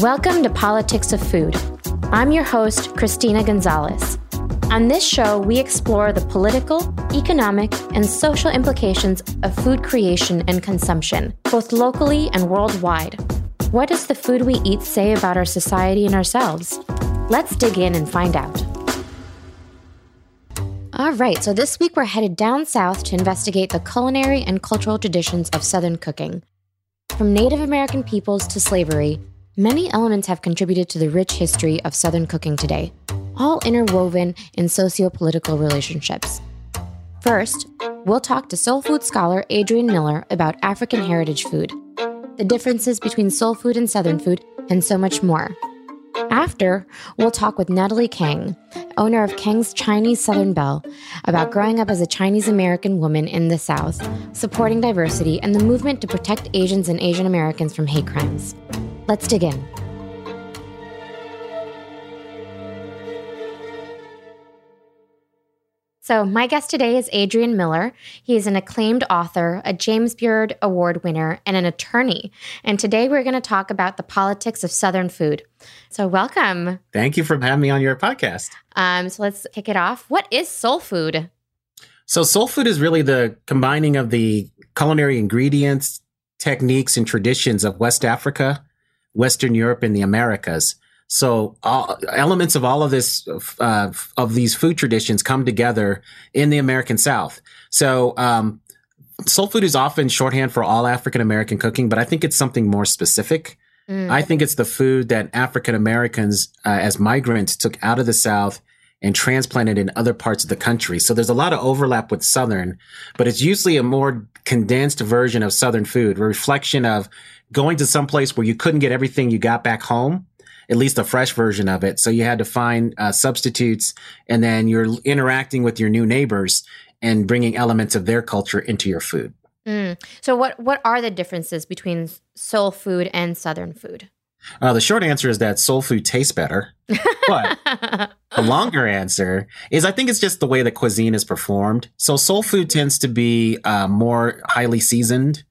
Welcome to Politics of Food. I'm your host, Christina Gonzalez. On this show, we explore the political, economic, and social implications of food creation and consumption, both locally and worldwide. What does the food we eat say about our society and ourselves? Let's dig in and find out. All right, so this week we're headed down south to investigate the culinary and cultural traditions of Southern cooking. From Native American peoples to slavery, many elements have contributed to the rich history of Southern cooking today, all interwoven in socio-political relationships. First, we'll talk to soul food scholar Adrienne Miller about African heritage food, the differences between soul food and Southern food, and so much more. After, we'll talk with Natalie Kang, owner of Kang's Chinese Southern Belle, about growing up as a Chinese American woman in the South, supporting diversity, and the movement to protect Asians and Asian Americans from hate crimes. Let's dig in. So my guest today is Adrienne Miller. He is an acclaimed author, a James Beard Award winner, and an attorney. And today we're going to talk about the politics of Southern food. So welcome. Thank you for having me on your podcast. So let's kick it off. What is soul food? So soul food is really the combining of the culinary ingredients, techniques, and traditions of West Africa, Western Europe, and the Americas. So elements of all of this, of these food traditions come together in the American South. So soul food is often shorthand for all African American cooking, but I think it's something more specific. I think it's the food that African Americans as migrants took out of the South and transplanted in other parts of the country. So there's a lot of overlap with Southern, but it's usually a more condensed version of Southern food, a reflection of going to some place where you couldn't get everything you got back home, at least a fresh version of it. So you had to find substitutes, and then you're interacting with your new neighbors and bringing elements of their culture into your food. So what are the differences between soul food and Southern food? The short answer is that soul food tastes better. But the longer answer is I think it's just the way the cuisine is performed. So soul food tends to be more highly seasoned,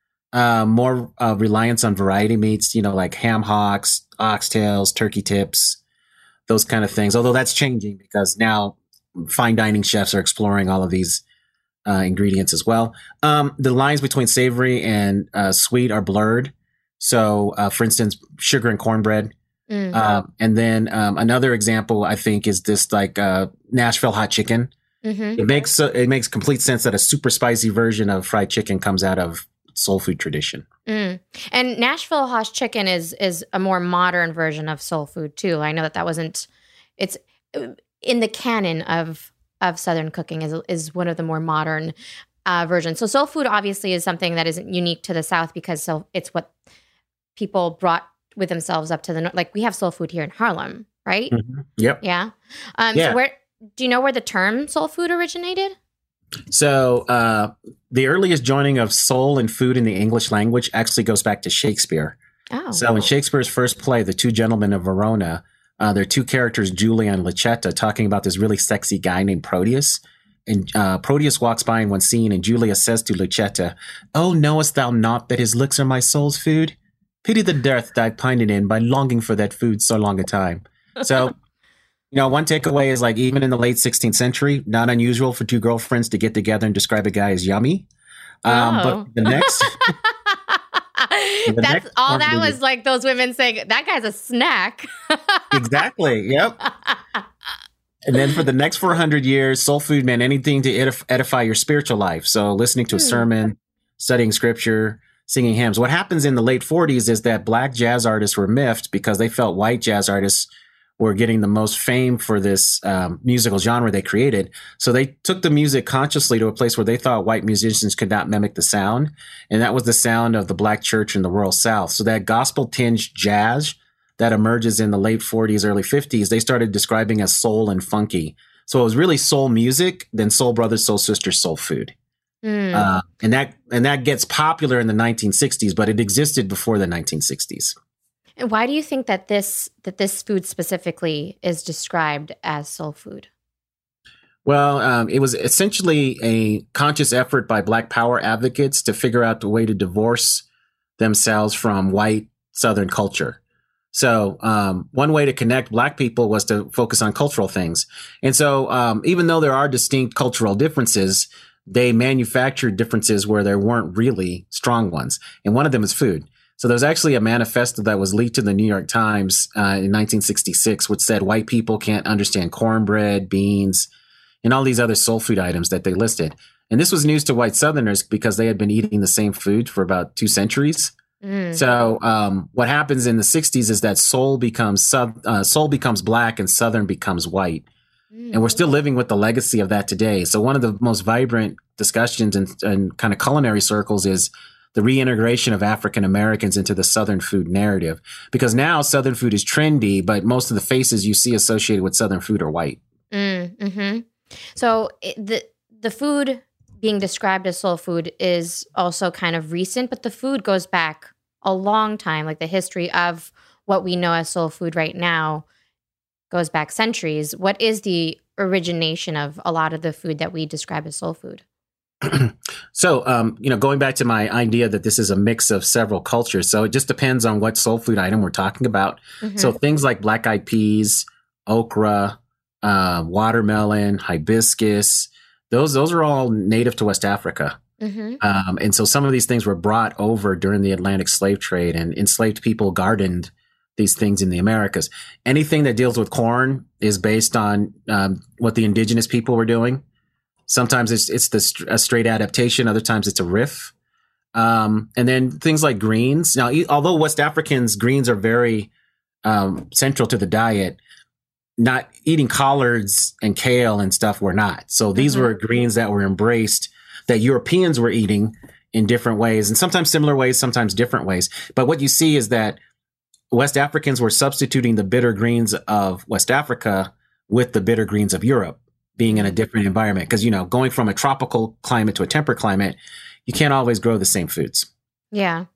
more reliance on variety meats, like ham hocks, oxtails, turkey tips, those kind of things. Although that's changing because now fine dining chefs are exploring all of these ingredients as well. The lines between savory and sweet are blurred. So, for instance, sugar and cornbread. And then another example, I think, is this Nashville hot chicken. Mm-hmm. It makes complete sense that a super spicy version of fried chicken comes out of soul food tradition. And Nashville hot chicken is a more modern version of soul food too. I know that wasn't. It's in the canon of Southern cooking is one of the more modern versions. So soul food obviously is something that isn't unique to the South because it's what people brought with themselves up to the north. Like we have soul food here in Harlem, right? Mm-hmm. Yep. Yeah. Yeah. So do you know where the term soul food originated? So the earliest joining of soul and food in the English language actually goes back to Shakespeare. Oh. So in Shakespeare's first play, The Two Gentlemen of Verona, there are two characters, Julia and Lucetta, talking about this really sexy guy named Proteus. And Proteus walks by in one scene, and Julia says to Lucetta, "Oh, knowest thou not that his looks are my soul's food? Pity the dearth I pined in by longing for that food so long a time." So, one takeaway is even in the late 16th century, not unusual for two girlfriends to get together and describe a guy as yummy. But the next... That's all that was those women saying, that guy's a snack. Exactly. Yep. And then for the next 400 years, soul food meant anything to edify your spiritual life. So listening to a sermon, studying scripture, singing hymns. What happens in the late 40s is that black jazz artists were miffed because they felt white jazz artists were getting the most fame for this musical genre they created. So they took the music consciously to a place where they thought white musicians could not mimic the sound. And that was the sound of the black church in the rural South. So that gospel-tinged jazz that emerges in the late 40s, early 50s, they started describing as soul and funky. So it was really soul music, then soul brothers, soul sisters, soul food. And that gets popular in the 1960s, but it existed before the 1960s. And why do you think that this food specifically is described as soul food? Well, it was essentially a conscious effort by Black Power advocates to figure out the way to divorce themselves from white Southern culture. So one way to connect Black people was to focus on cultural things. And so even though there are distinct cultural differences, they manufactured differences where there weren't really strong ones. And one of them is food. So there was actually a manifesto that was leaked to the New York Times in 1966, which said white people can't understand cornbread, beans, and all these other soul food items that they listed. And this was news to white Southerners because they had been eating the same food for about 2 centuries. So what happens in the 60s is that soul becomes Black and Southern becomes white. And we're still living with the legacy of that today. So one of the most vibrant discussions in kind of culinary circles is the reintegration of African Americans into the Southern food narrative. Because now Southern food is trendy, but most of the faces you see associated with Southern food are white. So the food being described as soul food is also kind of recent, but the food goes back a long time. Like the history of what we know as soul food right now goes back centuries. What is the origination of a lot of the food that we describe as soul food? So, going back to my idea that this is a mix of several cultures. So it just depends on what soul food item we're talking about. So things like black-eyed peas, okra, watermelon, hibiscus, those are all native to West Africa. And so some of these things were brought over during the Atlantic slave trade, and enslaved people gardened these things in the Americas. Anything that deals with corn is based on what the indigenous people were doing. Sometimes it's a straight adaptation. Other times it's a riff. And then things like greens. Now, although West Africans, greens are very central to the diet, not eating collards and kale and stuff were not. So these were greens that were embraced, that Europeans were eating in different ways, and sometimes similar ways, sometimes different ways. But what you see is that West Africans were substituting the bitter greens of West Africa with the bitter greens of Europe, being in a different environment. Because, going from a tropical climate to a temperate climate, you can't always grow the same foods. Yeah.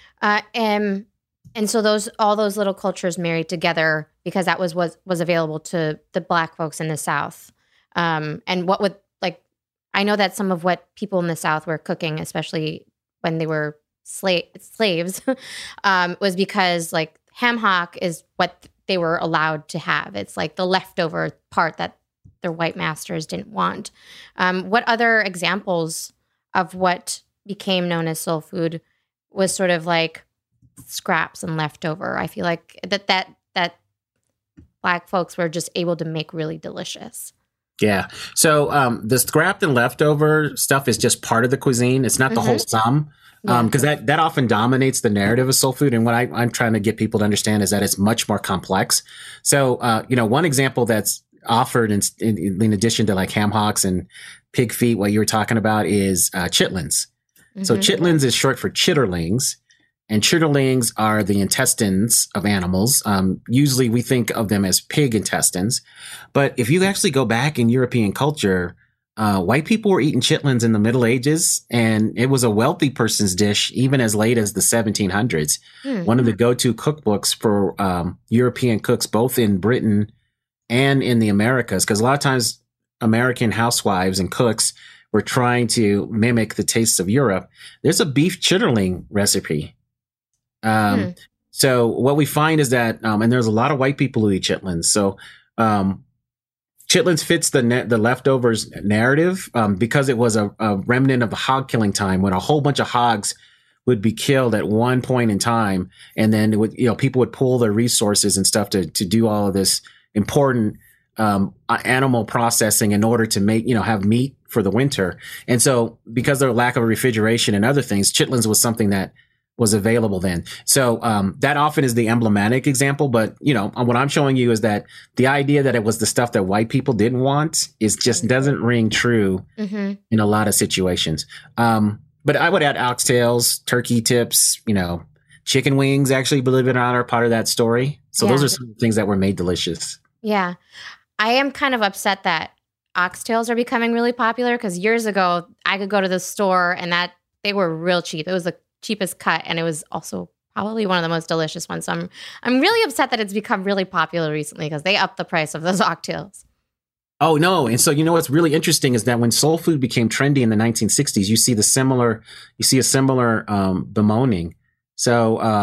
And so all those little cultures married together because that was available to the Black folks in the South. And what would, I know that some of what people in the South were cooking, especially when they were slaves, was because ham hock is what they were allowed to have. It's like the leftover part that their white masters didn't want. What other examples of what became known as soul food was sort of like scraps and leftover? I feel like that Black folks were just able to make really delicious. Yeah. So the scrapped and leftover stuff is just part of the cuisine. It's not the whole sum. Because that often dominates the narrative of soul food. And what I'm trying to get people to understand is that it's much more complex. So, one example that's offered in addition to ham hocks and pig feet, what you were talking about is chitlins. So chitlins is short for chitterlings. And chitterlings are the intestines of animals. Usually we think of them as pig intestines. But if you actually go back in European culture, white people were eating chitlins in the Middle Ages, and it was a wealthy person's dish even as late as the 1700s. One of the go-to cookbooks for European cooks, both in Britain and in the Americas, because a lot of times American housewives and cooks were trying to mimic the tastes of Europe. There's a beef chitterling recipe. So what we find is that, and there's a lot of white people who eat chitlins. So chitlins fits the leftovers narrative because it was a remnant of the hog killing time when a whole bunch of hogs would be killed at one point in time, and then it would, people would pool their resources and stuff to do all of this important animal processing in order to make have meat for the winter. And so because of the lack of refrigeration and other things, chitlins was something that was available then. So that often is the emblematic example. But, what I'm showing you is that the idea that it was the stuff that white people didn't want just doesn't ring true in a lot of situations. But I would add oxtails, turkey tips, chicken wings, actually, believe it or not, are part of that story. So those are some things that were made delicious. Yeah. I am kind of upset that oxtails are becoming really popular because years ago I could go to the store and they were real cheap. It was the cheapest cut, and it was also probably one of the most delicious ones. So I'm really upset that it's become really popular recently because they upped the price of those oxtails. Oh no! And so what's really interesting is that when soul food became trendy in the 1960s, you see a similar bemoaning. So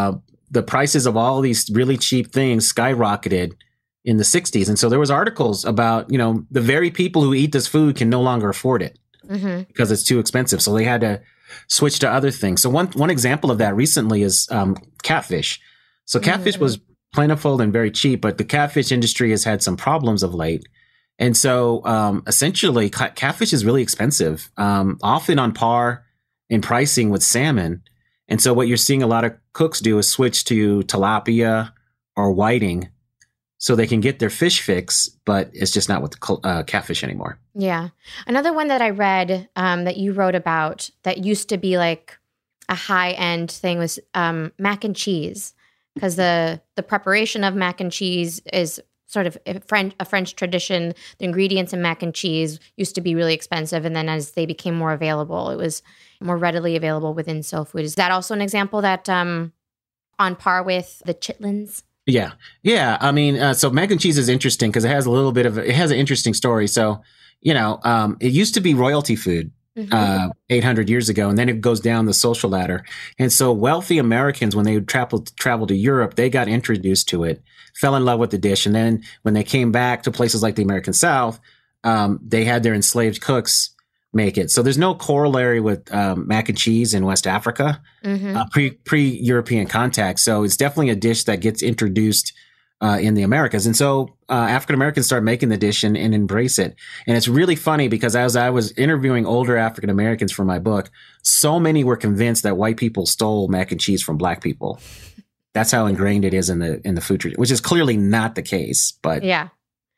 the prices of all these really cheap things skyrocketed in the 60s. And so there was articles about, the very people who eat this food can no longer afford it because it's too expensive. So they had to switch to other things. So one example of that recently is catfish. So catfish was plentiful and very cheap, but the catfish industry has had some problems of late. And so essentially, catfish is really expensive, often on par in pricing with salmon. And so what you're seeing a lot of cooks do is switch to tilapia or whiting so they can get their fish fix, but it's just not with catfish anymore. Yeah. Another one that I read that you wrote about that used to be like a high-end thing was mac and cheese, because the preparation of mac and cheese is sort of a French tradition. The ingredients in mac and cheese used to be really expensive, and then as they became more available, it was more readily available within soul food. Is that also an example that on par with the chitlins? Yeah. I mean, so mac and cheese is interesting because it has an interesting story. So, it used to be royalty food 800 years ago, and then it goes down the social ladder. And so wealthy Americans, when they would travel to Europe, they got introduced to it, fell in love with the dish. And then when they came back to places like the American South, they had their enslaved cooks make it. So there's no corollary with mac and cheese in West Africa, pre-European contact. So it's definitely a dish that gets introduced in the Americas. And so African Americans start making the dish and embrace it. And it's really funny because as I was interviewing older African Americans for my book, so many were convinced that white people stole mac and cheese from black people. That's how ingrained it is in the food tradition, which is clearly not the case. But Yeah.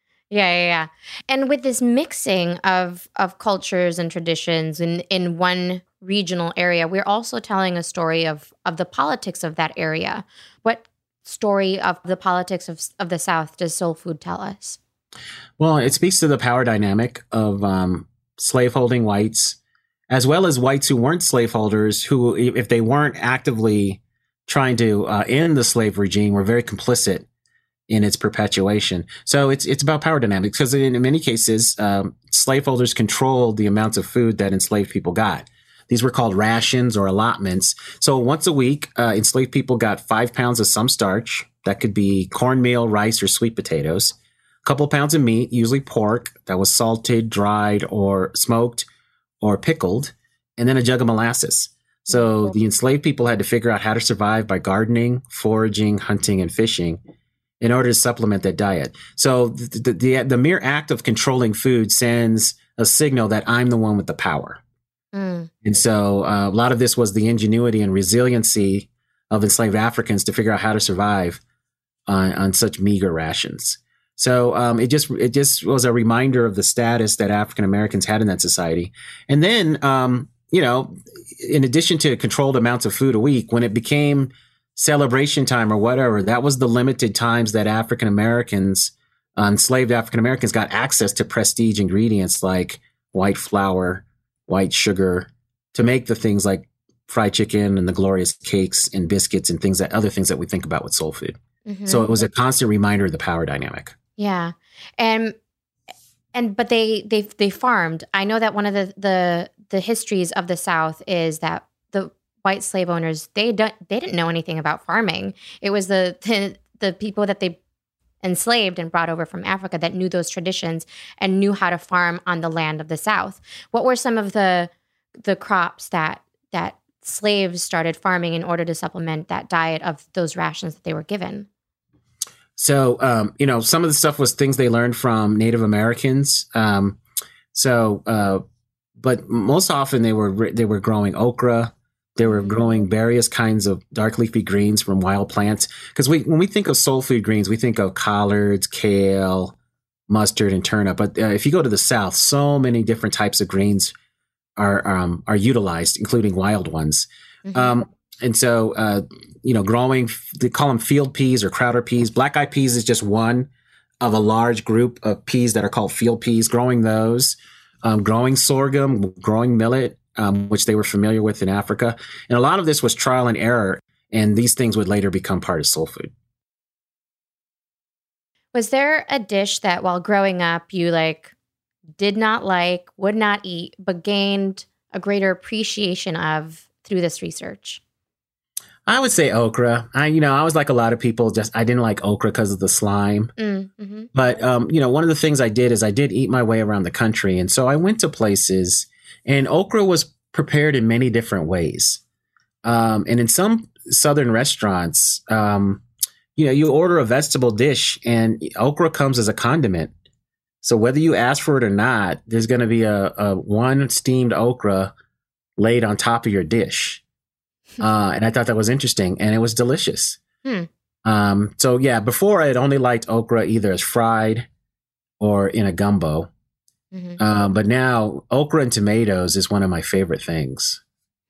And with this mixing of cultures and traditions in one regional area, we're also telling a story of the politics of that area. What story of the politics of the South does soul food tell us? Well, it speaks to the power dynamic of slaveholding whites, as well as whites who weren't slaveholders, who, if they weren't actively trying to end the slave regime, were very complicit in its perpetuation. So it's about power dynamics because in many cases, slaveholders controlled the amounts of food that enslaved people got. These were called rations or allotments. So once a week, enslaved people got 5 pounds of some starch. That could be cornmeal, rice, or sweet potatoes. A couple pounds of meat, usually pork, that was salted, dried, or smoked, or pickled, and then a jug of molasses. So the enslaved people had to figure out how to survive by gardening, foraging, hunting, and fishing in order to supplement that diet. So the mere act of controlling food sends a signal that I'm the one with the power. And so a lot of this was the ingenuity and resiliency of enslaved Africans to figure out how to survive on such meager rations. So it just was a reminder of the status that African Americans had in that society. And then, in addition to controlled amounts of food a week, when it became celebration time or whatever, that was the limited times that African Americans, enslaved African Americans, got access to prestige ingredients like white flour, white sugar, to make the things like fried chicken and the glorious cakes and biscuits and other things that we think about with soul food. So it was a constant reminder of the power dynamic. Yeah. But they farmed. I know that one of the histories of the South is that the white slave owners, they didn't know anything about farming. It was the people that they enslaved and brought over from Africa that knew those traditions and knew how to farm on the land of the South. What were some of the crops that slaves started farming in order to supplement that diet of those rations that they were given? So, some of the stuff was things they learned from Native Americans. But most often they were growing okra. They were growing various kinds of dark leafy greens from wild plants. Because when we think of soul food greens, we think of collards, kale, mustard, and turnip. But if you go to the South, so many different types of greens are utilized, including wild ones. And so, growing, they call them field peas or crowder peas. Black-eyed peas is just one of a large group of peas that are called field peas, growing those, growing sorghum, growing millet, which they were familiar with in Africa. And a lot of this was trial and error, and these things would later become part of soul food. Was there a dish that while growing up you did not like, would not eat, but gained a greater appreciation of through this research? I would say okra. I was like a lot of people, just I didn't like okra because of the slime. Mm-hmm. But one of the things I did is I did eat my way around the country, and so I went to places, and okra was prepared in many different ways. And in some southern restaurants, you order a vegetable dish, and okra comes as a condiment. So whether you ask for it or not, there's going to be a one steamed okra laid on top of your dish. And I thought that was interesting, and it was delicious. So yeah, before I had only liked okra either as fried or in a gumbo. Mm-hmm. But now okra and tomatoes is one of my favorite things.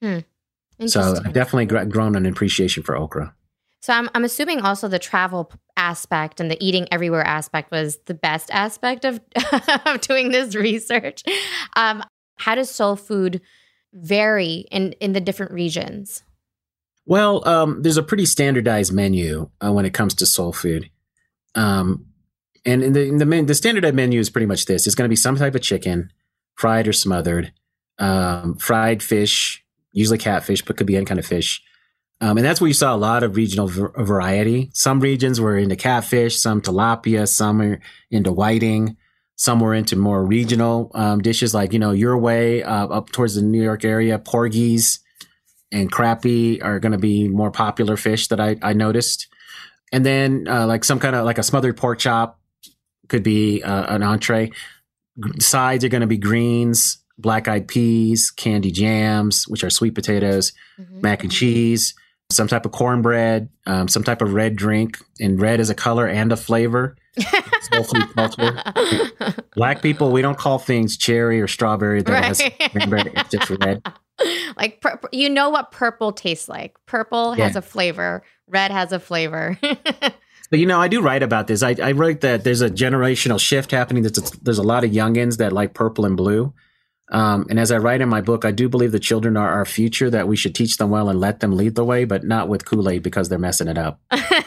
So I've definitely grown an appreciation for okra. So I'm assuming also the travel aspect and the eating everywhere aspect was the best aspect of, of doing this research. How does soul food vary in the different regions? Well, there's a pretty standardized menu when it comes to soul food. And the standardized menu is pretty much this. It's going to be some type of chicken, fried or smothered, fried fish, usually catfish, but could be any kind of fish. And that's where you saw a lot of regional variety. Some regions were into catfish, some tilapia, some are into whiting, some were into more regional dishes like, your way up towards the New York area, porgies and crappie are going to be more popular fish that I noticed. And then like some kind of like a smothered pork chop could be an entree. Sides are going to be greens, black-eyed peas, candy jams, which are sweet potatoes, mac and cheese, some type of cornbread, some type of red drink. And red is a color and a flavor. Soul food culture. Black people, we don't call things cherry or strawberry that has cranberry. It's just red. Like, you know what purple tastes like. Purple has a flavor. Red has a flavor. But, I do write about this. I write that there's a generational shift happening. There's a lot of youngins that like purple and blue. And as I write in my book, I do believe the children are our future, that we should teach them well and let them lead the way, but not with Kool-Aid because they're messing it up.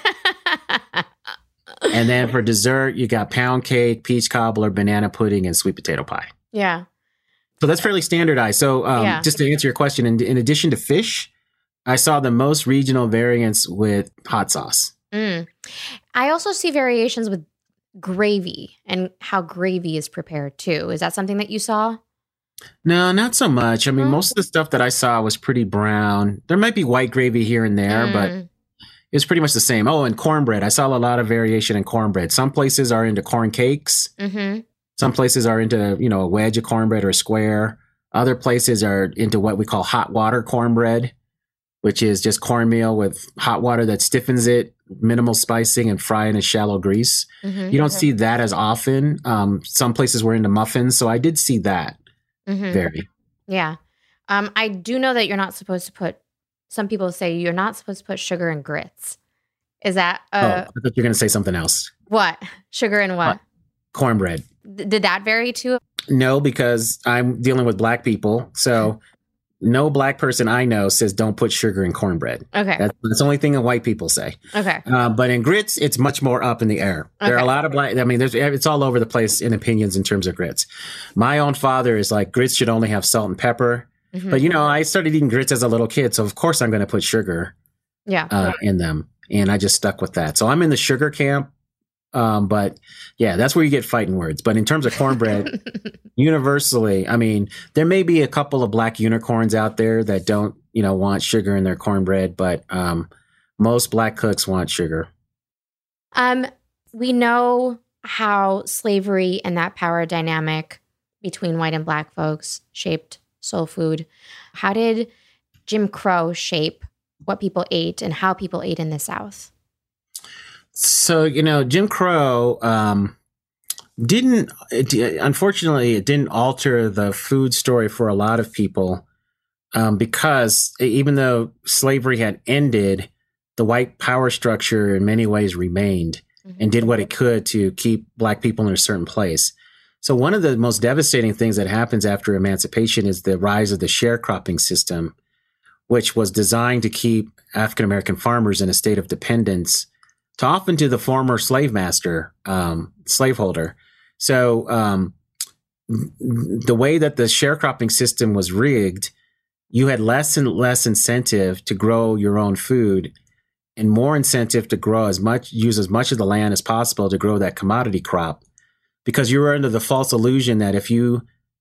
And then for dessert, you got pound cake, peach cobbler, banana pudding, and sweet potato pie. Yeah. So that's fairly standardized. So just to answer your question, in addition to fish, I saw the most regional variants with hot sauce. I also see variations with gravy and how gravy is prepared too. Is that something that you saw? No, not so much. I mean, most of the stuff that I saw was pretty brown. There might be white gravy here and there, but it's pretty much the same. Oh, and cornbread. I saw a lot of variation in cornbread. Some places are into corn cakes. Some places are into, a wedge of cornbread or a square. Other places are into what we call hot water cornbread, which is just cornmeal with hot water that stiffens it, minimal spicing, and fry in a shallow grease. You don't see that as often. Some places were into muffins, so I did see that vary. Yeah. I do know that you're not supposed to put, some people say you're not supposed to put sugar in grits. Is that? I thought you were going to say something else. What? Sugar in what? Cornbread. Did that vary too? No, because I'm dealing with Black people. So no Black person I know says don't put sugar in cornbread. Okay. That's the only thing that white people say. Okay. But in grits, it's much more up in the air. There are a lot of it's all over the place in opinions in terms of grits. My own father is like, grits should only have salt and pepper. But, I started eating grits as a little kid. So, of course, I'm going to put sugar in them. And I just stuck with that. So I'm in the sugar camp. But yeah, that's where you get fighting words. But in terms of cornbread, universally, I mean, there may be a couple of Black unicorns out there that don't, want sugar in their cornbread, but most Black cooks want sugar. We know how slavery and that power dynamic between white and Black folks shaped soul food. How did Jim Crow shape what people ate and how people ate in the South? So, Jim Crow unfortunately, it didn't alter the food story for a lot of people because even though slavery had ended, the white power structure in many ways remained and did what it could to keep Black people in a certain place. So one of the most devastating things that happens after emancipation is the rise of the sharecropping system, which was designed to keep African-American farmers in a state of dependence to often to the former slave master, slaveholder. So the way that the sharecropping system was rigged, you had less and less incentive to grow your own food and more incentive to use as much of the land as possible to grow that commodity crop, because you were under the false illusion that if you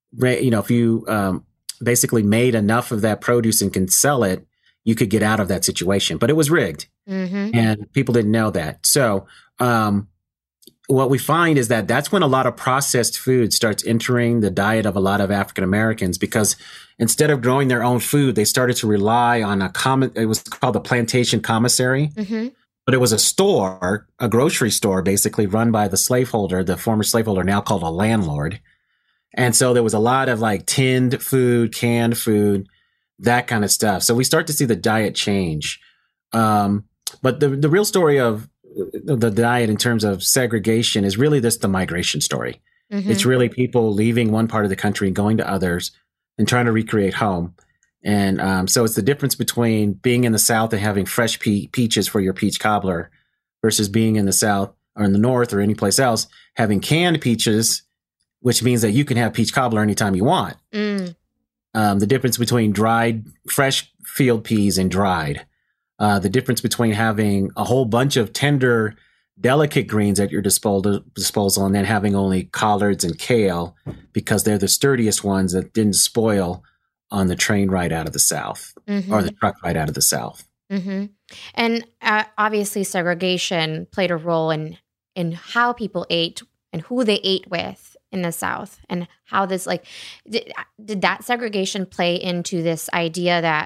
basically made enough of that produce and can sell it, you could get out of that situation. But it was rigged, and people didn't know that. So what we find is that that's when a lot of processed food starts entering the diet of a lot of African Americans, because instead of growing their own food, they started to rely on it was called the plantation commissary. But it was a grocery store, basically run by the slaveholder, the former slaveholder, now called a landlord. And so there was a lot of like tinned food, canned food, that kind of stuff. So we start to see the diet change. But the real story of the diet in terms of segregation is really just the migration story. It's really people leaving one part of the country and going to others and trying to recreate home. And so it's the difference between being in the South and having fresh peaches for your peach cobbler versus being in the South or in the North or any place else having canned peaches, which means that you can have peach cobbler anytime you want. The difference between fresh field peas and dried. The difference between having a whole bunch of tender, delicate greens at your disposal and then having only collards and kale because they're the sturdiest ones that didn't spoil on the train ride out of the South or the truck ride out of the South. And obviously segregation played a role in how people ate and who they ate with in the South, and how this did that segregation play into this idea that,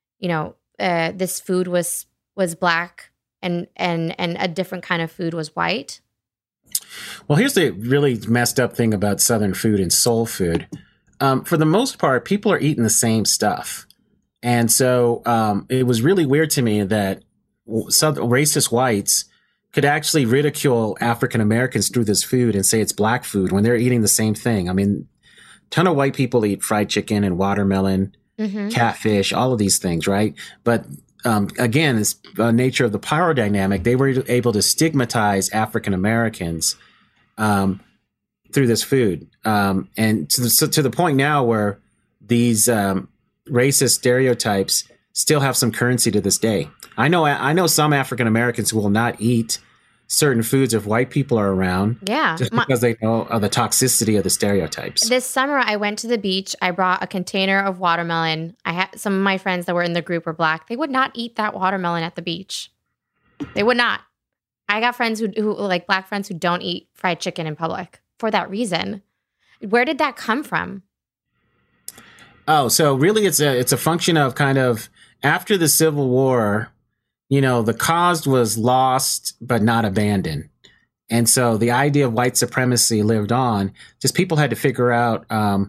this food was black and a different kind of food was white? Well, here's the really messed up thing about Southern food and soul food. For the most part, people are eating the same stuff. And so it was really weird to me that racist whites could actually ridicule African Americans through this food and say it's black food when they're eating the same thing. I mean, a ton of white people eat fried chicken and watermelon, catfish, all of these things, right? But again, it's the nature of the power dynamic. They were able to stigmatize African Americans through this food. And to the point now where these racist stereotypes still have some currency to this day. I know some African Americans who will not eat certain foods if white people are around. Yeah. Just because they know of the toxicity of the stereotypes. This summer, I went to the beach. I brought a container of watermelon. I had some of my friends that were in the group were black. They would not eat that watermelon at the beach. They would not. I got friends who like black friends who don't eat fried chicken in public for that reason. Where did that come from? Oh, so really it's a function of kind of after the Civil War, the cause was lost but not abandoned. And so the idea of white supremacy lived on. Just people had to figure out, how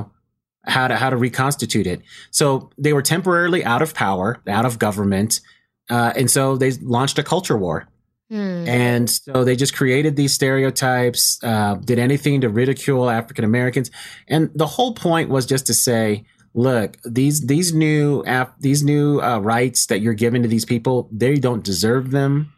to reconstitute it. So they were temporarily out of power, out of government. And so they launched a culture war. And so they just created these stereotypes, did anything to ridicule African Americans. And the whole point was just to say, look, these new rights that you're giving to these people, they don't deserve them.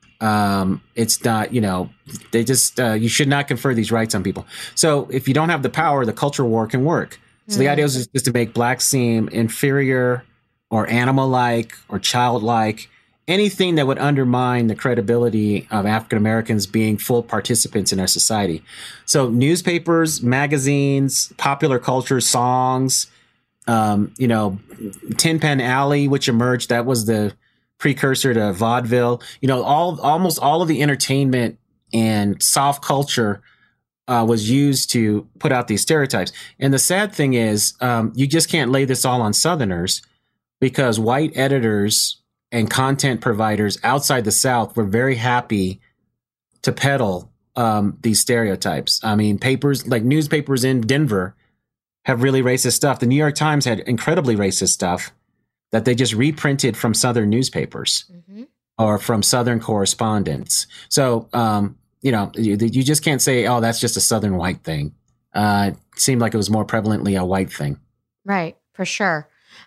It's not, they just, you should not confer these rights on people. So if you don't have the power, the culture war can work. So the idea is just to make blacks seem inferior or animal-like or childlike, anything that would undermine the credibility of African Americans being full participants in our society. So newspapers, magazines, popular culture, songs, Tin Pan Alley, which emerged, that was the precursor to vaudeville. Almost all of the entertainment and soft culture was used to put out these stereotypes. And the sad thing is, you just can't lay this all on Southerners, because white editors and content providers outside the South were very happy to peddle these stereotypes. I mean, newspapers in Denver have really racist stuff. The New York Times had incredibly racist stuff that they just reprinted from Southern newspapers or from Southern correspondents. So, you just can't say, oh, that's just a Southern white thing. It seemed like it was more prevalently a white thing. Right, for sure.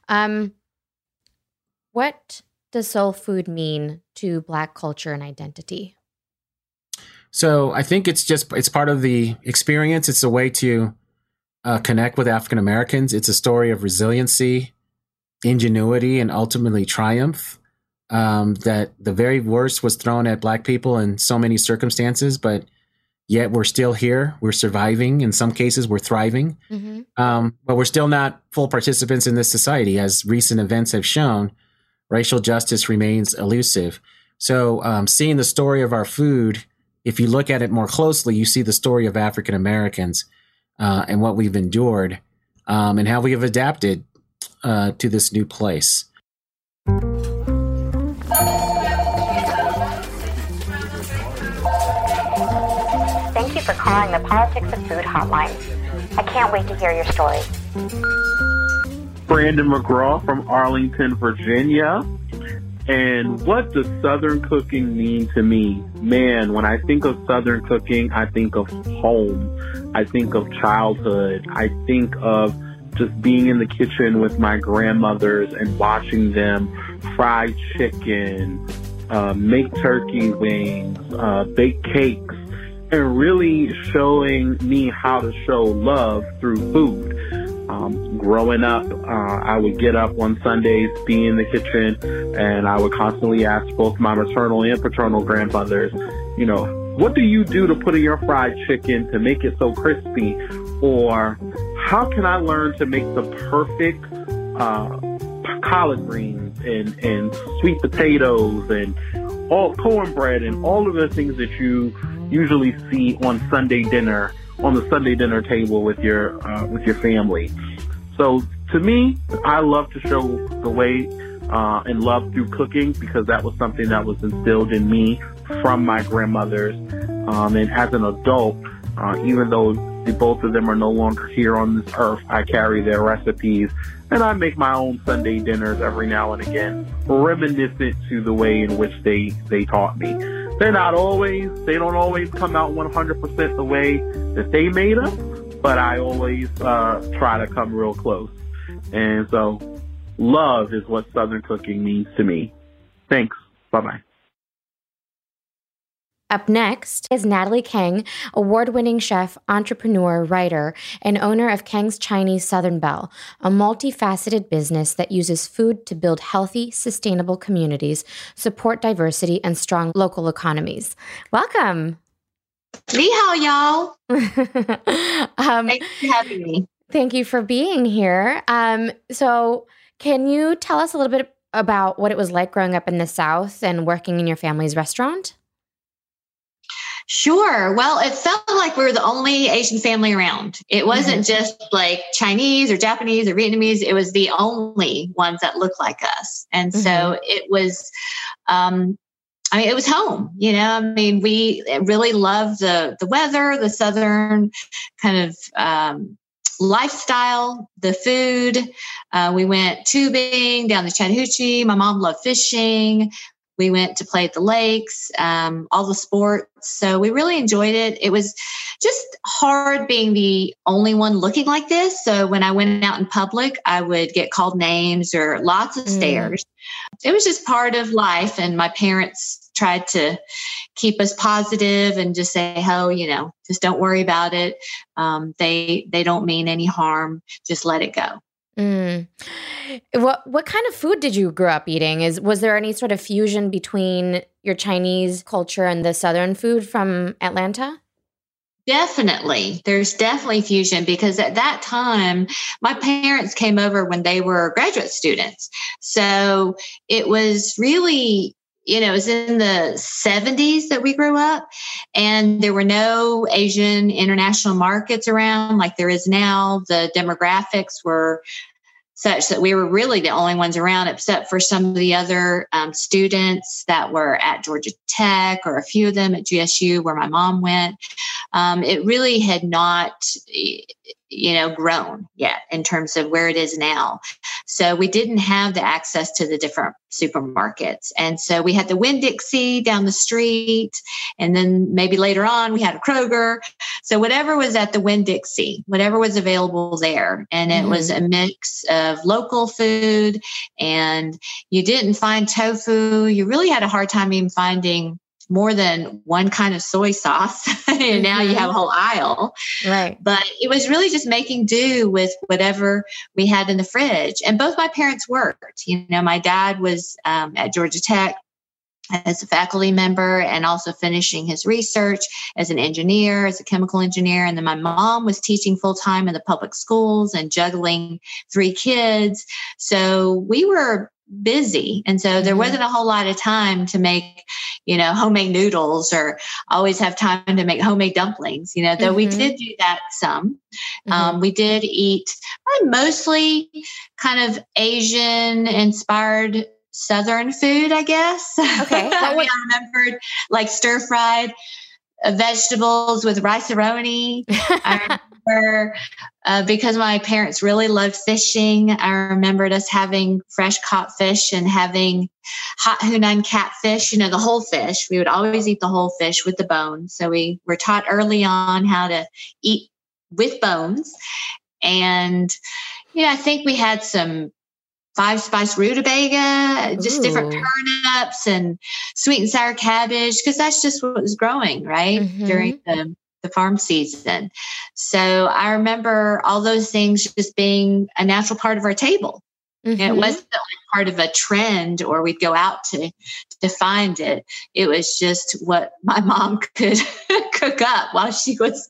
What does soul food mean to Black culture and identity? So I think it's part of the experience. It's a way to connect with African Americans. It's a story of resiliency. ingenuity and ultimately triumph. That the very worst was thrown at Black people in so many circumstances, but yet we're still here. We're surviving. In some cases, we're thriving. But we're still not full participants in this society. As recent events have shown, racial justice remains elusive. So seeing the story of our food, if you look at it more closely, you see the story of African Americans and what we've endured and how we have adapted to this new place. Thank you for calling the Politics of Food hotline. I can't wait to hear your story. Brandon McGraw from Arlington, Virginia. And what does Southern cooking mean to me? Man, when I think of Southern cooking, I think of home. I think of childhood. I think of just being in the kitchen with my grandmothers and watching them fry chicken, make turkey wings, bake cakes, and really showing me how to show love through food. Growing up, I would get up on Sundays, be in the kitchen, and I would constantly ask both my maternal and paternal grandmothers, you know, what do you do to put in your fried chicken to make it so crispy? Or how can I learn to make the perfect collard greens and sweet potatoes and all cornbread and all of the things that you usually see on the Sunday dinner table with your family. So to me, I love to show the way and love through cooking because that was something that was instilled in me from my grandmothers. And as an adult, even though both of them are no longer here on this earth, I carry their recipes and I make my own Sunday dinners every now and again, reminiscent to the way in which they taught me. They don't always come out 100% the way that they made them, but I always try to come real close. And so love is what Southern cooking means to me. Thanks. Bye-bye. Up next is Natalie Kang, award-winning chef, entrepreneur, writer, and owner of Kang's Chinese Southern Belle, a multifaceted business that uses food to build healthy, sustainable communities, support diversity, and strong local economies. Welcome. Ni hao, y'all. Thanks for having me. Thank you for being here. So can you tell us a little bit about what it was like growing up in the South and working in your family's restaurant? Sure. Well, it felt like we were the only Asian family around. It wasn't just like Chinese or Japanese or Vietnamese. It was the only ones that looked like us. And so it was, it was home, we really loved the weather, the Southern kind of, lifestyle, the food. We went tubing down the Chattahoochee. My mom loved fishing. We went to play at the lakes, all the sports. So we really enjoyed it. It was just hard being the only one looking like this. So when I went out in public, I would get called names or lots of stares. It was just part of life. And my parents tried to keep us positive and just say, just don't worry about it. They don't mean any harm. Just let it go. What kind of food did you grow up eating? Was there any sort of fusion between your Chinese culture and the Southern food from Atlanta? Definitely. There's definitely fusion because at that time, my parents came over when they were graduate students. So it was really, it was in the 70s that we grew up, and there were no Asian international markets around like there is now. The demographics were such that we were really the only ones around, except for some of the other students that were at Georgia Tech or a few of them at GSU where my mom went. It really had not, grown yet in terms of where it is now. So we didn't have the access to the different supermarkets. And so we had the Winn-Dixie down the street. And then maybe later on we had a Kroger. So whatever was at the Winn-Dixie, whatever was available there. And it was a mix of local food, and you didn't find tofu. You really had a hard time even finding more than one kind of soy sauce. And now you have a whole aisle. Right. But it was really just making do with whatever we had in the fridge. And both my parents worked. My dad was at Georgia Tech as a faculty member and also finishing his research as an engineer, as a chemical engineer. And then my mom was teaching full time in the public schools and juggling 3 kids. So we were busy. And so there wasn't a whole lot of time to make, homemade noodles or always have time to make homemade dumplings, though we did do that some. We did eat mostly kind of Asian inspired Southern food, I guess. Okay. I remembered like stir fried vegetables with rice-a-roni. I remember because my parents really loved fishing. I remembered us having fresh caught fish and having hot Hunan catfish, the whole fish. We would always eat the whole fish with the bones. So we were taught early on how to eat with bones. And, I think we had some 5-spice rutabaga, just different turnips and sweet and sour cabbage, because that's just what was growing, right, during the farm season. So I remember all those things just being a natural part of our table. And it wasn't like part of a trend or we'd go out to find it. It was just what my mom could cook up while she was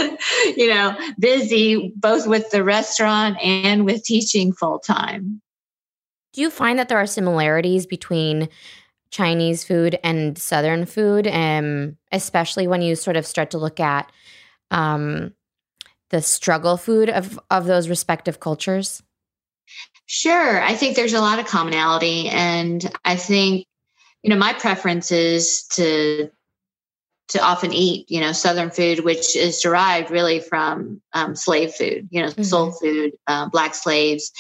busy both with the restaurant and with teaching full time. Do you find that there are similarities between Chinese food and Southern food, especially when you sort of start to look at the struggle food of those respective cultures? Sure. I think there's a lot of commonality. And I think, my preference is to often eat, Southern food, which is derived really from slave food, soul food, Black slaves,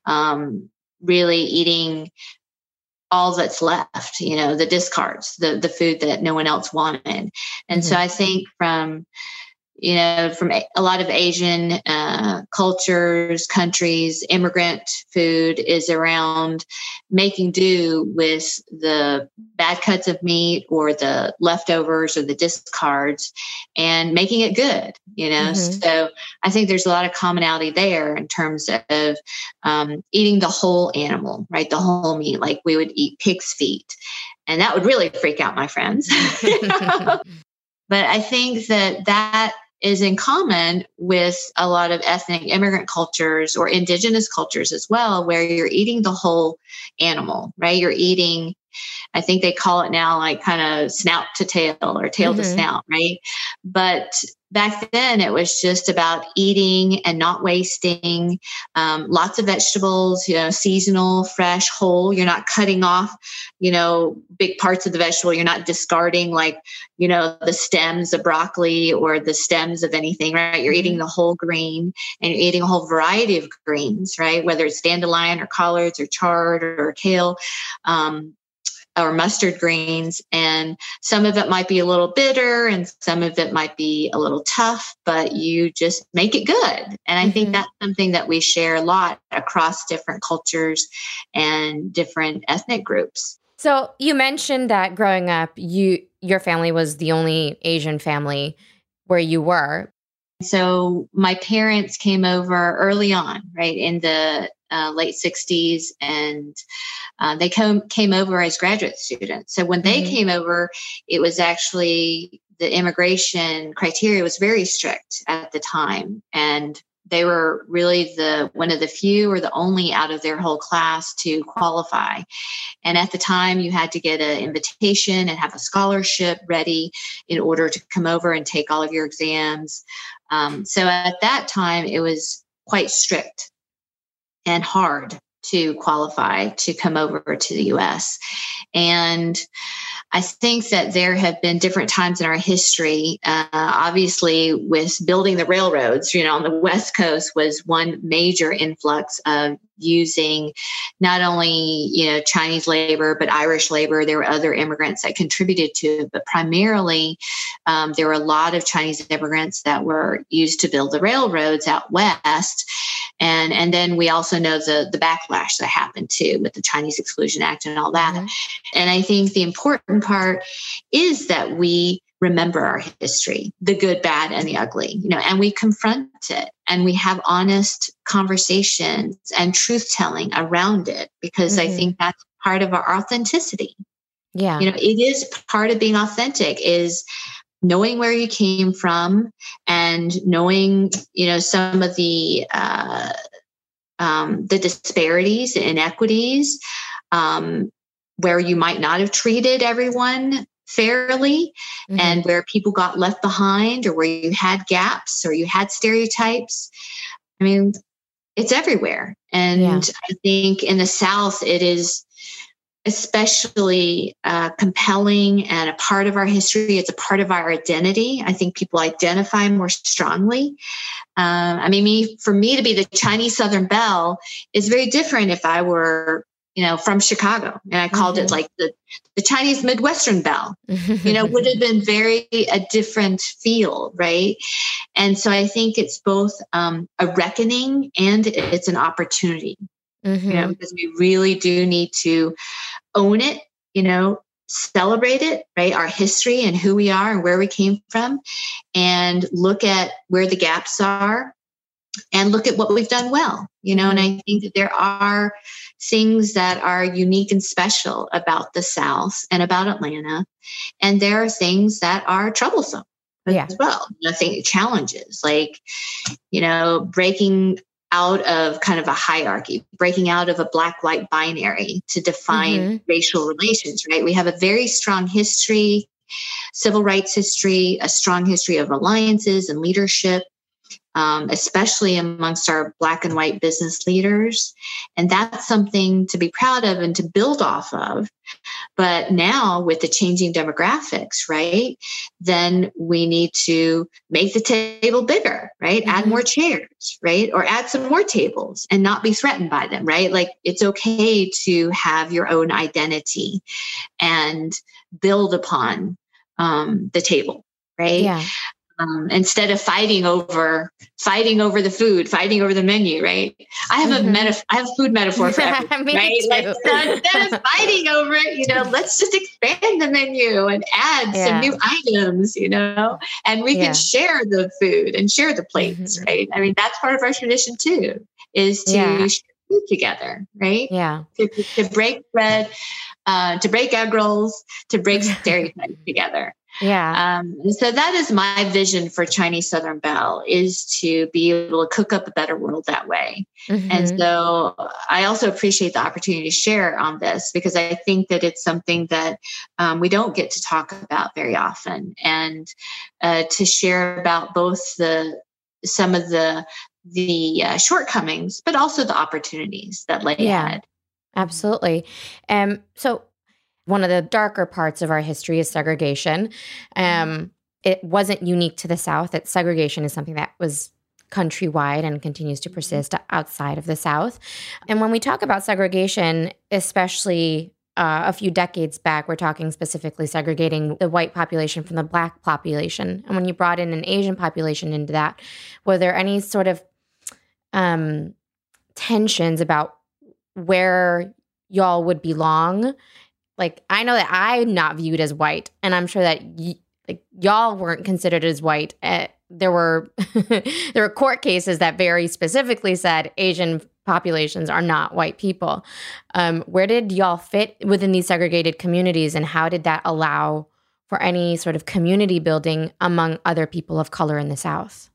really eating all that's left, the discards, the food that no one else wanted. And so I think from a lot of Asian cultures, countries, immigrant food is around making do with the bad cuts of meat or the leftovers or the discards and making it good, So I think there's a lot of commonality there in terms of eating the whole animal, right? The whole meat, like we would eat pig's feet. And that would really freak out my friends. But I think that is in common with a lot of ethnic immigrant cultures or indigenous cultures as well, where you're eating the whole animal, right? You're eating, I think they call it now like kind of snout to tail or tail to snout, right? But back then it was just about eating and not wasting, lots of vegetables, seasonal, fresh, whole. You're not cutting off, big parts of the vegetable. You're not discarding like, the stems of broccoli or the stems of anything, right? You're eating the whole green and you're eating a whole variety of greens, right? Whether it's dandelion or collards or chard or kale, or mustard greens. And some of it might be a little bitter and some of it might be a little tough, but you just make it good. And I think that's something that we share a lot across different cultures and different ethnic groups. So you mentioned that growing up, your family was the only Asian family where you were. So my parents came over early on, right, in the late 60s, and they came over as graduate students. So when they came over, it was actually the immigration criteria was very strict at the time. And they were really one of the few or the only out of their whole class to qualify. And at the time, you had to get an invitation and have a scholarship ready in order to come over and take all of your exams. So at that time, it was quite strict and hard to qualify to come over to the U.S. And I think that there have been different times in our history, obviously with building the railroads, on the West Coast was one major influx of using not only, Chinese labor, but Irish labor. There were other immigrants that contributed to it, but primarily there were a lot of Chinese immigrants that were used to build the railroads out west. And then we also know the backlash that happened too with the Chinese Exclusion Act and all that. Mm-hmm. And I think the important part is that we remember our history, the good, bad, and the ugly, and we confront it and we have honest conversations and truth telling around it, because I think that's part of our authenticity. Yeah. It is part of being authentic, is knowing where you came from and knowing, some of the disparities and inequities, where you might not have treated everyone fairly, and where people got left behind, or where you had gaps or you had stereotypes. I mean, it's everywhere. And I think in the South, it is especially compelling and a part of our history. It's a part of our identity. I think people identify more strongly. For me to be the Chinese Southern Belle is very different if I were, from Chicago, and I called it like the Chinese Midwestern Belle, would have been a different feel. Right. And so I think it's both a reckoning and it's an opportunity. Because we really do need to own it, celebrate it, right? Our history and who we are and where we came from, and look at where the gaps are and look at what we've done well, and I think that there are things that are unique and special about the South and about Atlanta. And there are things that are troublesome as well. I think challenges like, breaking out of kind of a hierarchy, breaking out of a black-white binary to define racial relations, right? We have a very strong history, civil rights history, a strong history of alliances and leadership, especially amongst our Black and white business leaders. And that's something to be proud of and to build off of. But now with the changing demographics, right, then we need to make the table bigger, right? Add more chairs, right? Or add some more tables and not be threatened by them, right? Like it's okay to have your own identity and build upon the table, right? Yeah. Instead of fighting over the food, fighting over the menu, right? I have I have a food metaphor for everything, right? Like, instead of fighting over it, let's just expand the menu and add some new items, and we can share the food and share the plates, right? I mean, that's part of our tradition too, is to share food together, right? Yeah. To break bread, to break egg rolls, to break stereotypes together. Yeah. So that is my vision for Chinese Southern Belle, is to be able to cook up a better world that way. And so I also appreciate the opportunity to share on this, because I think that it's something that we don't get to talk about very often, and to share about both some of the shortcomings, but also the opportunities that lay ahead. Absolutely. So one of the darker parts of our history is segregation. It wasn't unique to the South. That segregation is something that was countrywide and continues to persist outside of the South. And when we talk about segregation, especially a few decades back, we're talking specifically segregating the white population from the Black population. And when you brought in an Asian population into that, were there any sort of tensions about where y'all would belong? Like, I know that I'm not viewed as white, and I'm sure that y'all weren't considered as white. There were court cases that very specifically said Asian populations are not white people. Where did y'all fit within these segregated communities, and how did that allow for any sort of community building among other people of color in the South?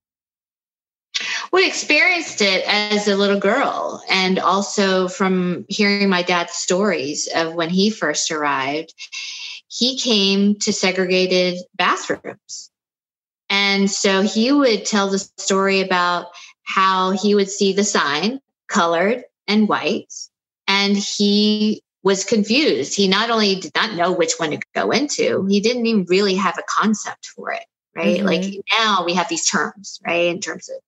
We experienced it as a little girl, and also from hearing my dad's stories of when he first arrived. He came to segregated bathrooms. And so he would tell the story about how he would see the sign, colored and white, and he was confused. He not only did not know which one to go into, he didn't even really have a concept for it, right? Like now we have these terms, right, in terms of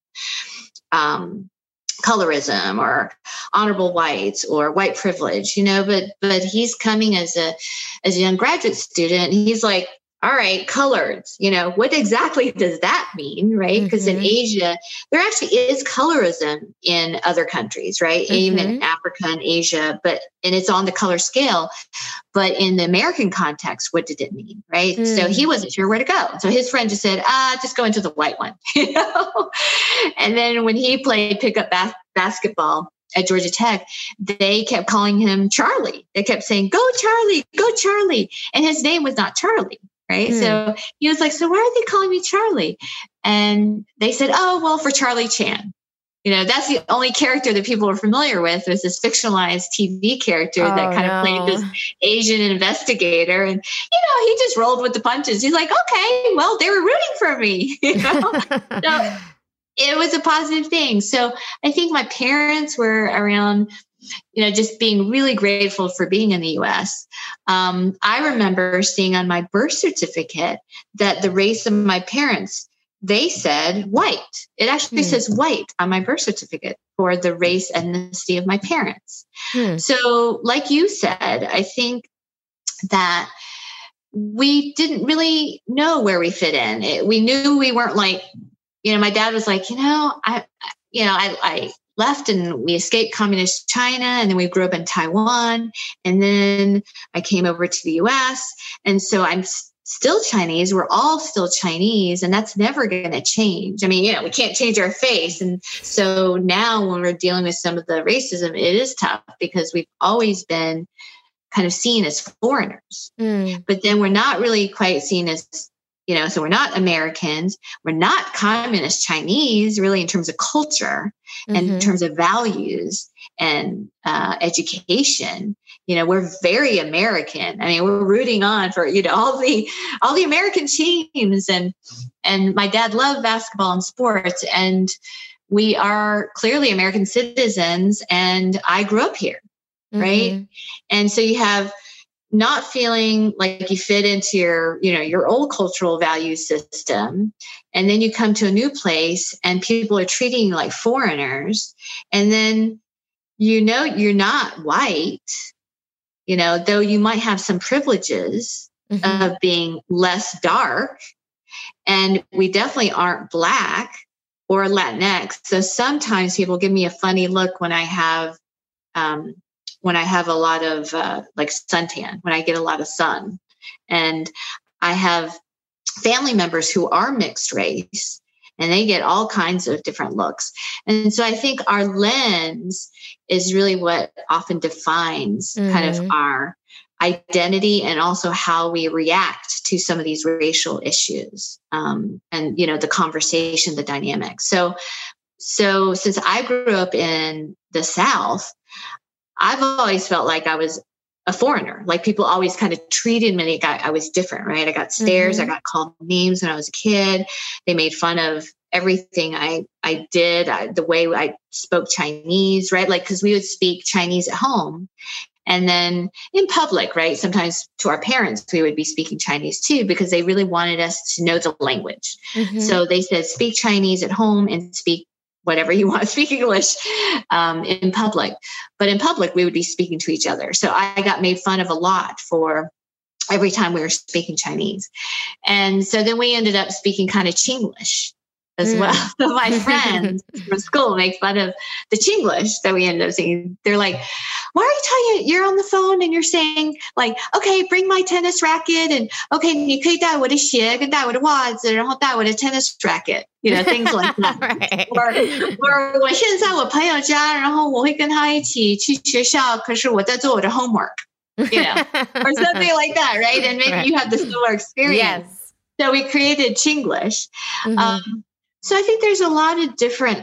colorism or honorable whites or white privilege, but he's coming as a young graduate student. He's like, all right, colored, what exactly does that mean, right? Because in Asia, there actually is colorism in other countries, right? Even in Africa and Asia, and it's on the color scale. But in the American context, what did it mean, right? So he wasn't sure where to go. So his friend just said, just go into the white one, And then when he played pickup basketball at Georgia Tech, they kept calling him Charlie. They kept saying, go Charlie, go Charlie. And his name was not Charlie. Right. So he was like, so why are they calling me Charlie? And they said, oh, well, for Charlie Chan. That's the only character that people are familiar with, was this fictionalized TV character that kind of played this Asian investigator. And, he just rolled with the punches. He's like, okay, well, they were rooting for me. So it was a positive thing. So I think my parents were around, just being really grateful for being in the U.S. I remember seeing on my birth certificate that the race of my parents, they said white. It actually says white on my birth certificate for the race ethnicity of my parents. So like you said, I think that we didn't really know where we fit in. We knew we weren't like, my dad was like, I left and we escaped communist China, and then we grew up in Taiwan, and then I came over to the US. And so I'm still Chinese. We're all still Chinese, and that's never going to change. I mean, we can't change our face. And so now when we're dealing with some of the racism, it is tough because we've always been kind of seen as foreigners, but then we're not really quite seen as, so we're not Americans. We're not communist Chinese, really, in terms of culture and in terms of values and education. We're very American. I mean, we're rooting on for, all the American teams. And my dad loved basketball and sports. And we are clearly American citizens. And I grew up here, right? And so you have not feeling like you fit into your old cultural value system. And then you come to a new place and people are treating you like foreigners. And then, you're not white, though you might have some privileges of being less dark. And we definitely aren't Black or Latinx. So sometimes people give me a funny look when I have a lot of like suntan, when I get a lot of sun. And I have family members who are mixed race, and they get all kinds of different looks. And so I think our lens is really what often defines kind of our identity and also how we react to some of these racial issues, and, the conversation, the dynamic. So since I grew up in the South, I've always felt like I was a foreigner. Like people always kind of treated me like I was different, right? I got stares. I got called names when I was a kid. They made fun of everything I did, the way I spoke Chinese, right? Like, because we would speak Chinese at home. And then in public, right? Sometimes to our parents, we would be speaking Chinese too, because they really wanted us to know the language. So they said, speak Chinese at home and speak whatever you want to speak English in public. But in public, we would be speaking to each other. So I got made fun of a lot for every time we were speaking Chinese. And so then we ended up speaking kind of Chinglish as well. So my friends from school make fun of the Chinglish that we ended up singing. They're like, why are you telling you're on the phone and you're saying like, okay, bring my tennis racket, and okay, 你可以带我的鞋跟带我的袜子，然后带我的 tennis racket, things like that. Right. Or 我现在我朋友家，然后我会跟他一起去学校，可是我在做我的 homework, or something like that, right? And maybe you have the similar experience. Yes. So we created Chinglish. So I think there's a lot of different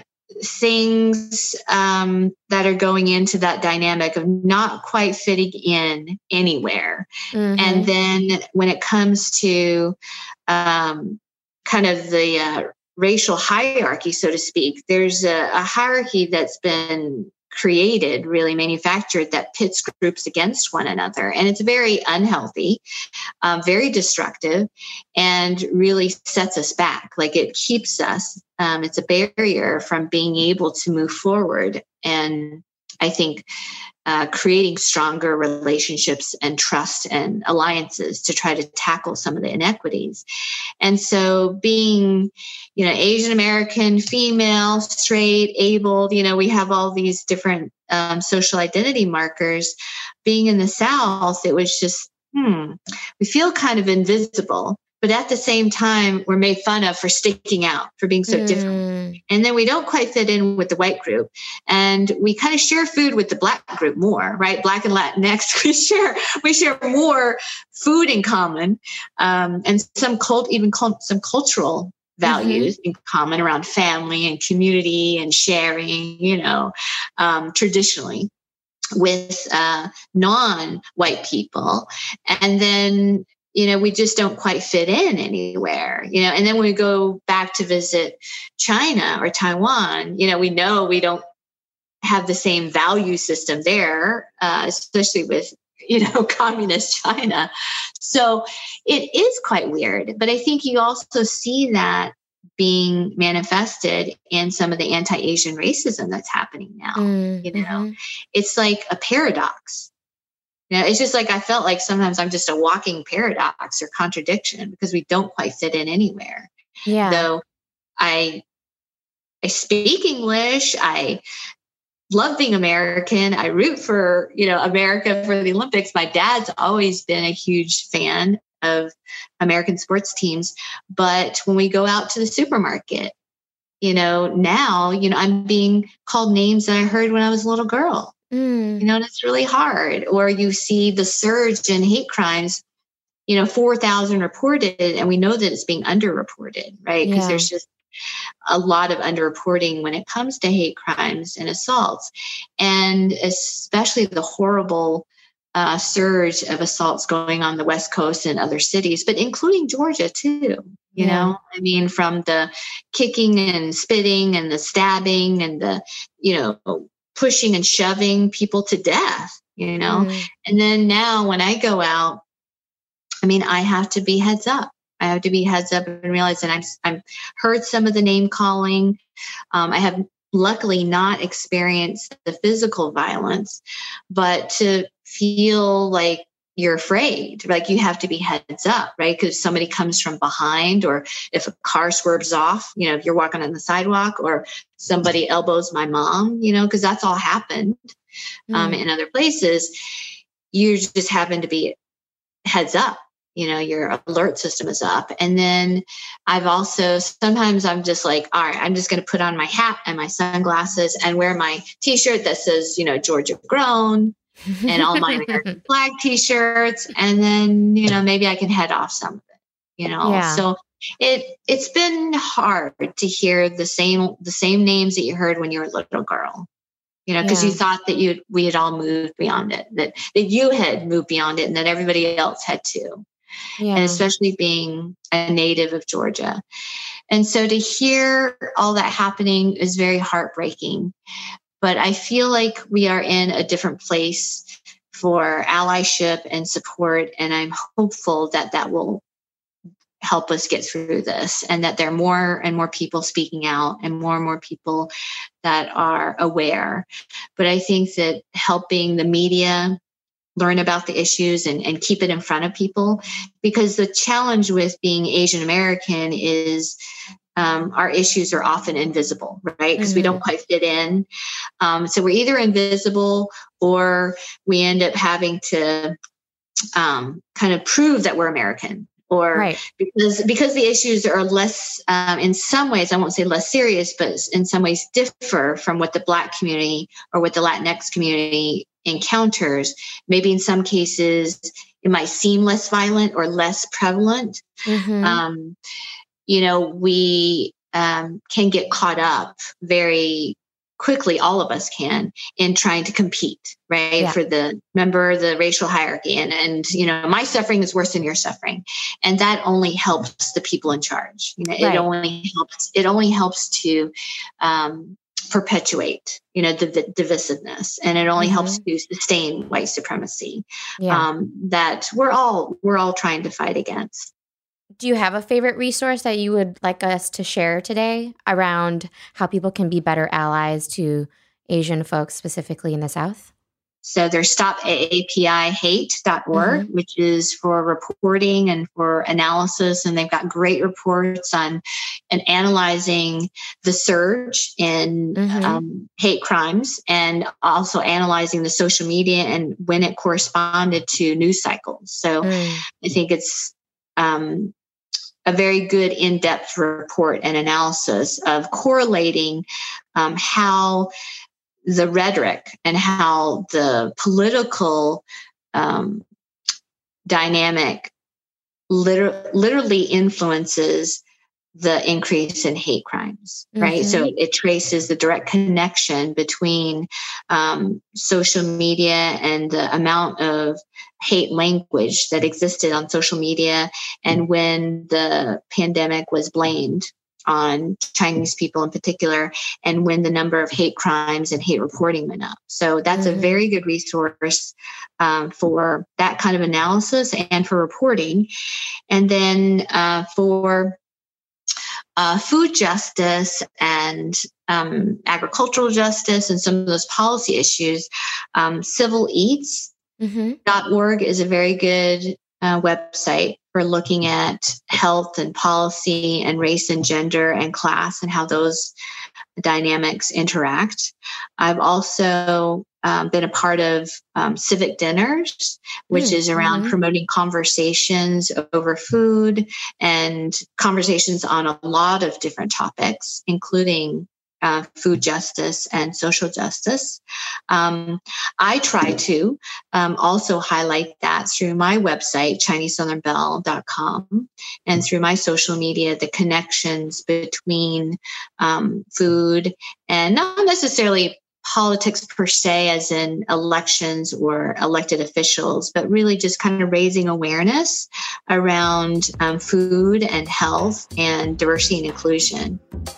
things that are going into that dynamic of not quite fitting in anywhere. And then when it comes to kind of the racial hierarchy, so to speak, there's a hierarchy that's been created, really manufactured, that pits groups against one another. And it's very unhealthy, very destructive, and really sets us back. Like it keeps us, it's a barrier from being able to move forward and I think, creating stronger relationships and trust and alliances to try to tackle some of the inequities. And so being, Asian American, female, straight, abled, we have all these different social identity markers. Being in the South, it was just, we feel kind of invisible. But at the same time, we're made fun of for sticking out, for being so different. And then we don't quite fit in with the white group. And we kind of share food with the Black group more, right? Black and Latinx, we share more food in common, and some cultural values in common around family and community and sharing, traditionally with non-white people. And then we just don't quite fit in anywhere, and then when we go back to visit China or Taiwan, we know we don't have the same value system there, especially with, communist China. So it is quite weird, but I think you also see that being manifested in some of the anti-Asian racism that's happening now. It's like a paradox. It's just like I felt like sometimes I'm just a walking paradox or contradiction because we don't quite fit in anywhere. Yeah. Though I speak English, I love being American. I root for, America for the Olympics. My dad's always been a huge fan of American sports teams. But when we go out to the supermarket, now, I'm being called names that I heard when I was a little girl. And it's really hard. Or you see the surge in hate crimes, 4,000 reported, and we know that it's being underreported, right? Because there's just a lot of underreporting when it comes to hate crimes and assaults, and especially the horrible surge of assaults going on the West Coast and other cities, but including Georgia too. From the kicking and spitting and the stabbing and the, pushing and shoving people to death, and then now when I go out, I have to be heads up. I have to be heads up and realize that I'm heard some of the name calling. I have luckily not experienced the physical violence, but to feel like you're afraid, like you have to be heads up, right? Because somebody comes from behind, or if a car swerves off, if you're walking on the sidewalk, or somebody elbows my mom, because that's all happened in other places. You just happen to be heads up, your alert system is up. And then sometimes I'm just like, all right, I'm just going to put on my hat and my sunglasses and wear my t-shirt that says, Georgia grown, and all my American flag t-shirts. And then, maybe I can head off some of it, So it's been hard to hear the same names that you heard when you were a little girl, because you thought that we had all moved beyond it, that you had moved beyond it and that everybody else had too. And especially being a native of Georgia. And so to hear all that happening is very heartbreaking. But I feel like we are in a different place for allyship and support. And I'm hopeful that will help us get through this, and that there are more and more people speaking out and more people that are aware. But I think that helping the media learn about the issues and keep it in front of people, because the challenge with being Asian American is our issues are often invisible, right? Because we don't quite fit in. So we're either invisible or we end up having to kind of prove that we're American, or because the issues are less, in some ways, I won't say less serious, but in some ways differ from what the Black community or what the Latinx community encounters. Maybe in some cases it might seem less violent or less prevalent. We can get caught up very quickly, all of us can, in trying to compete, right? For the racial hierarchy. And my suffering is worse than your suffering. And that only helps the people in charge. It only helps to perpetuate, the divisiveness, and it only helps to sustain white supremacy that we're all trying to fight against. Do you have a favorite resource that you would like us to share today around how people can be better allies to Asian folks, specifically in the South? So there's stopaapihate.org, which is for reporting and for analysis. And they've got great reports on and analyzing the surge in hate crimes, and also analyzing the social media and when it corresponded to news cycles. So I think it's a very good in-depth report and analysis of correlating how the rhetoric and how the political dynamic literally influences the increase in hate crimes, right? So it traces the direct connection between social media and the amount of hate language that existed on social media, and when the pandemic was blamed on Chinese people in particular, and when the number of hate crimes and hate reporting went up. So that's a very good resource for that kind of analysis and for reporting. And then for food justice and agricultural justice and some of those policy issues, civileats.org is a very good website for looking at health and policy and race and gender and class and how those dynamics interact. I've also been a part of civic dinners, which is around promoting conversations over food and conversations on a lot of different topics, including food justice and social justice. I try to also highlight that through my website, ChineseSouthernBelle.com, and through my social media, the connections between food and not necessarily politics per se, as in elections or elected officials, but really just kind of raising awareness around food and health and diversity and inclusion.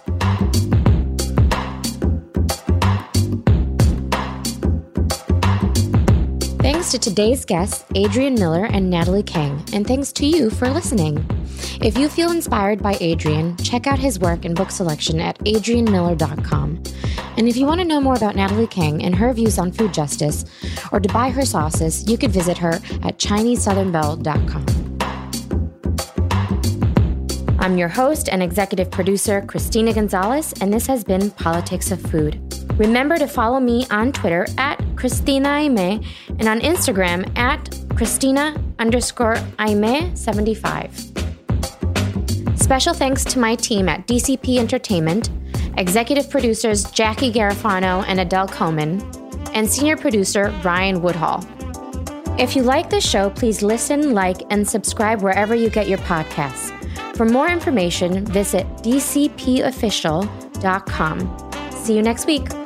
Thanks to today's guests, Adrienne Miller and Natalie Kang, and thanks to you for listening. If you feel inspired by Adrienne, check out his work and book selection at adriennemiller.com. And if you want to know more about Natalie Kang and her views on food justice, or to buy her sauces, you could visit her at ChineseSouthernBelle.com. I'm your host and executive producer, Christina Gonzalez, and this has been Politics of Food. Remember to follow me on Twitter at Christina Aime and on Instagram at Christina_Aime75. Special thanks to my team at DCP Entertainment, executive producers Jackie Garofano and Adele Coleman, and senior producer Ryan Woodhall. If you like the show, please listen, like, and subscribe wherever you get your podcasts. For more information, visit dcpofficial.com. See you next week.